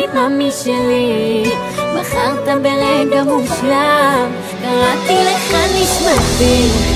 ממי שלי, בחרת ברגע מושלם, קראתי לך נשמתי